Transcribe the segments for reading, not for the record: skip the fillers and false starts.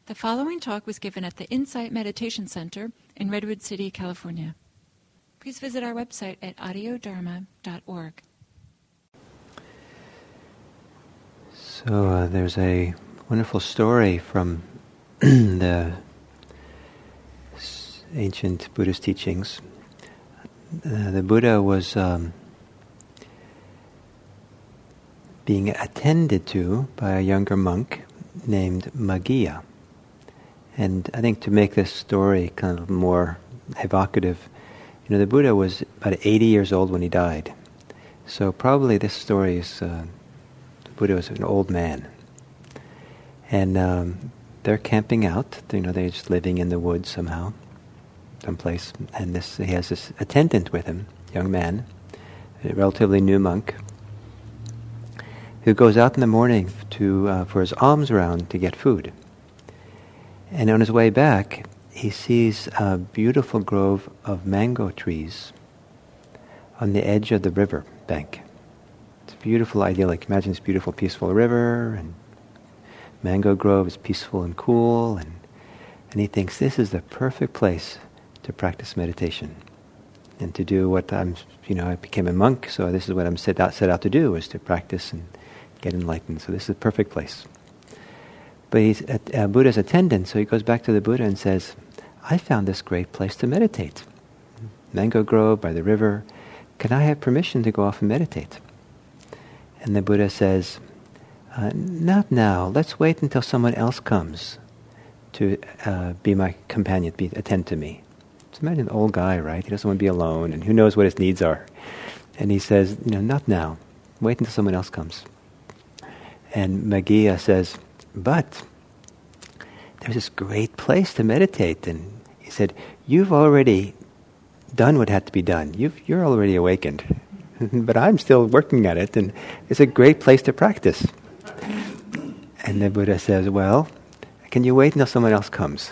The following talk was given at the Insight Meditation Center in Redwood City, California. Please visit our website at audiodharma.org. So there's a wonderful story from the ancient Buddhist teachings. The Buddha was being attended to by a younger monk named Maggia. And I think to make this story kind of more evocative, the Buddha was about 80 years old when he died. So probably this story is, the Buddha was an old man. And they're camping out, they're just living in the woods somehow, someplace. And he has this attendant with him, young man, a relatively new monk, who goes out in the morning for his alms round to get food. And on his way back, he sees a beautiful grove of mango trees on the edge of the river bank. It's beautiful, idyllic. Imagine this beautiful, peaceful river, and mango grove is peaceful and cool, and he thinks this is the perfect place to practice meditation and to do what I became a monk, so this is what I'm set out to do, is to practice and get enlightened. So this is the perfect place. But he's Buddha's attendant, so he goes back to the Buddha and says, I found this great place to meditate. Mango grove by the river. Can I have permission to go off and meditate? And the Buddha says, not now. Let's wait until someone else comes to be my companion, attend to me. So imagine an old guy, right? He doesn't want to be alone, and who knows what his needs are. And he says, not now. Wait until someone else comes. And Maggia says, but there's this great place to meditate. And he said, you've already done what had to be done. You're already awakened. But I'm still working at it, and it's a great place to practice. And the Buddha says, well, can you wait until someone else comes?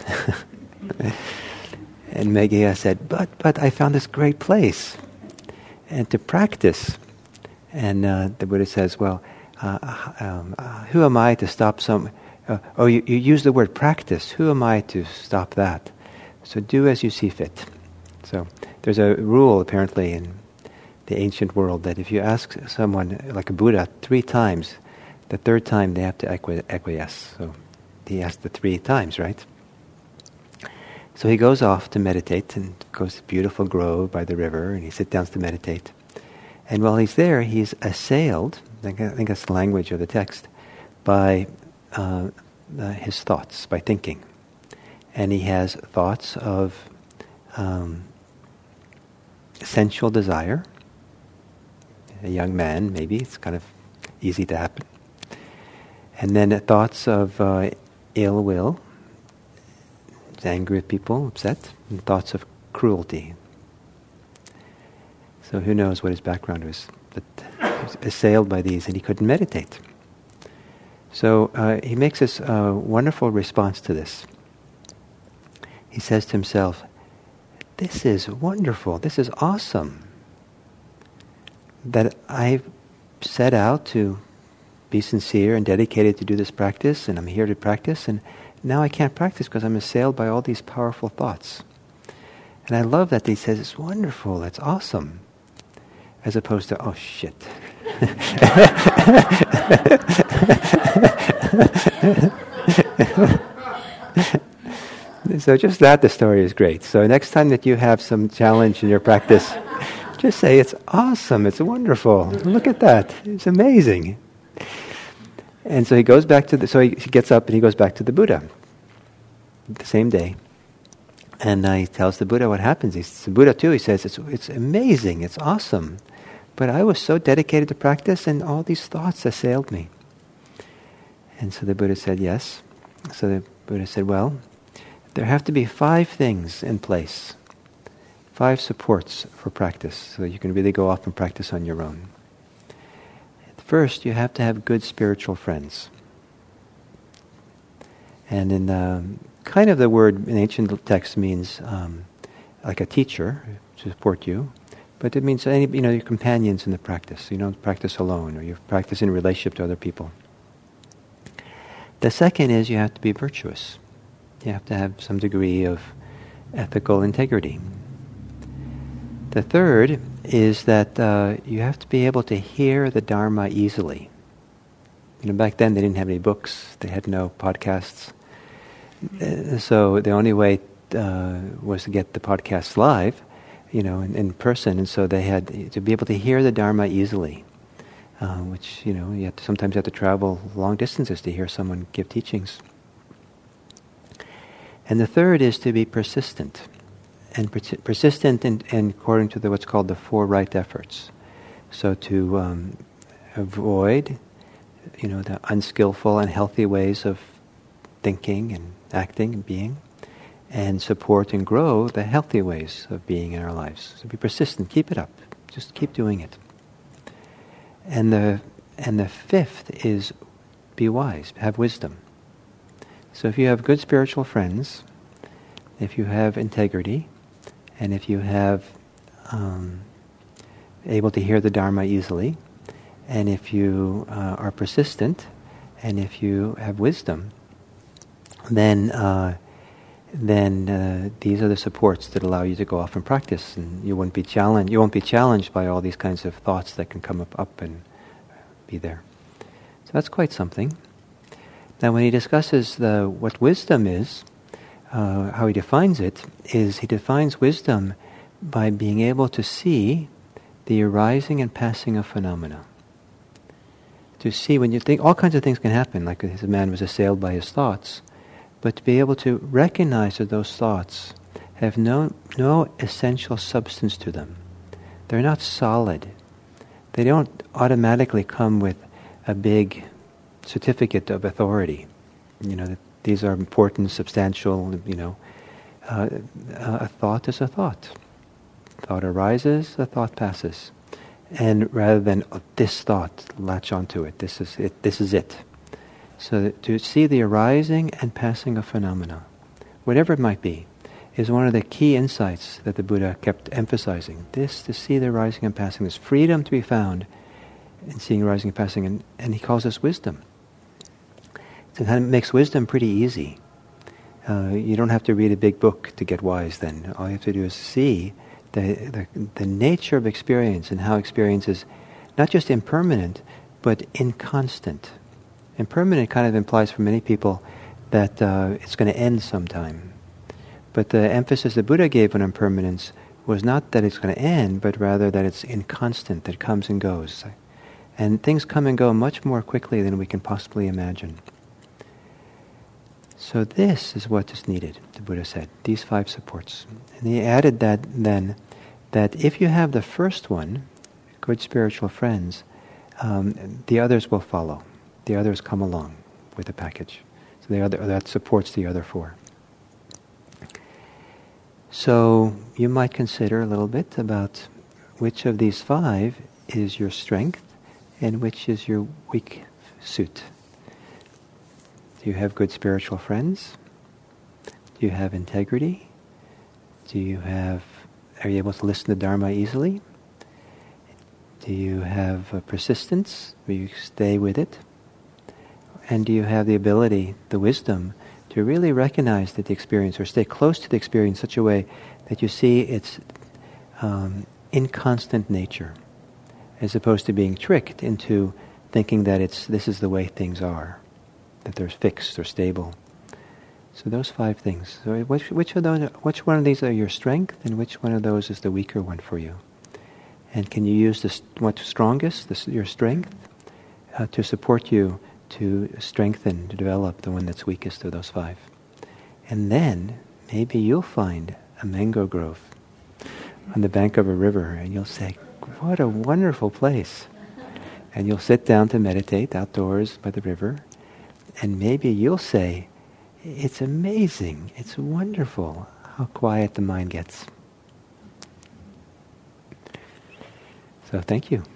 And Maggia said, but I found this great place and to practice. And the Buddha says, well, who am I to stop you use the word practice. Who am I to stop that? So do as you see fit. So there's a rule apparently in the ancient world that if you ask someone, like a Buddha, 3 times, the 3rd time they have to acquiesce. So he asked the 3 times, right? So he goes off to meditate and goes to a beautiful grove by the river, and he sits down to meditate. And while he's there, he's assailed, I think that's the language of the text, by his thoughts, by thinking. And he has thoughts of sensual desire. A young man, maybe, it's kind of easy to happen. And then thoughts of ill will, he's angry with people, upset, and thoughts of cruelty. So who knows what his background was. But he was assailed by these and he couldn't meditate. So he makes this wonderful response to this. He says to himself, this is wonderful, this is awesome, that I've set out to be sincere and dedicated to do this practice, and I'm here to practice, and now I can't practice because I'm assailed by all these powerful thoughts. And I love that he says, it's wonderful, it's awesome, as opposed to, oh shit. So just that, the story is great. So next time that you have some challenge in your practice, just say, it's awesome, it's wonderful, look at that, it's amazing. And so he goes back to he gets up and he goes back to the Buddha the same day. And he tells the Buddha what happens. The Buddha too, he says, it's amazing, it's awesome. But I was so dedicated to practice and all these thoughts assailed me. And so the Buddha said, yes. So the Buddha said, well, there have to be 5 things in place. 5 supports for practice, so you can really go off and practice on your own. First, you have to have good spiritual friends. And in kind of the word in ancient text means like a teacher to support you, but it means your companions in the practice. You don't practice alone, or you practice in relationship to other people. The second is you have to be virtuous. You have to have some degree of ethical integrity. The third is that you have to be able to hear the Dharma easily. Back then they didn't have any books, they had no podcasts. So the only way was to get the podcasts live, in person, and so they had to be able to hear the Dharma easily, which, you sometimes have to travel long distances to hear someone give teachings. And the third is to be persistent, and persistent in according to what's called the four right efforts. So to avoid, the unskillful and healthy ways of thinking and acting and being, and support and grow the healthy ways of being in our lives. So be persistent, keep it up, just keep doing it. And the fifth is be wise, have wisdom. So if you have good spiritual friends, if you have integrity, and if you have able to hear the Dharma easily, and if you are persistent, and if you have wisdom, then these are the supports that allow you to go off and practice, and you won't be challenged. You won't be challenged by all these kinds of thoughts that can come up and be there. So that's quite something. Now, when he discusses what wisdom is, how he defines it is he defines wisdom by being able to see the arising and passing of phenomena. To see, when you think, all kinds of things can happen, like a man was assailed by his thoughts, but to be able to recognize that those thoughts have no essential substance to them. They're not solid. They don't automatically come with a big certificate of authority. That these are important, substantial, a thought is a thought. Thought arises, a thought passes. And rather than this thought, latch onto it. This is it. So to see the arising and passing of phenomena, whatever it might be, is one of the key insights that the Buddha kept emphasizing. To see the arising and passing, this freedom to be found in seeing arising and passing, and he calls this wisdom. It kind of makes wisdom pretty easy. You don't have to read a big book to get wise then. All you have to do is see the nature of experience and how experience is not just impermanent, but inconstant. Impermanent kind of implies for many people that it's going to end sometime. But the emphasis the Buddha gave on impermanence was not that it's going to end, but rather that it's inconstant, that it comes and goes. And things come and go much more quickly than we can possibly imagine. So this is what is needed, the Buddha said, these 5 supports. And he added that if you have the first one, good spiritual friends, the others will follow. The others come along with the package. So that supports the other 4. So you might consider a little bit about which of these 5 is your strength and which is your weak suit. Do you have good spiritual friends? Do you have integrity? Are you able to listen to Dharma easily? Do you have persistence? Will you stay with it? And do you have the ability, the wisdom, to really recognize that the experience, or stay close to the experience in such a way that you see its inconstant nature, as opposed to being tricked into thinking that this is the way things are, that they're fixed or stable. So those 5 things. So which one of these are your strength, and which one of those is the weaker one for you? And can you use what's strongest, your strength, to support you to strengthen, to develop the one that's weakest of those 5? And then maybe you'll find a mango grove on the bank of a river, and you'll say, "What a wonderful place!" And you'll sit down to meditate outdoors by the river, and maybe you'll say, "It's amazing, it's wonderful how quiet the mind gets." So thank you.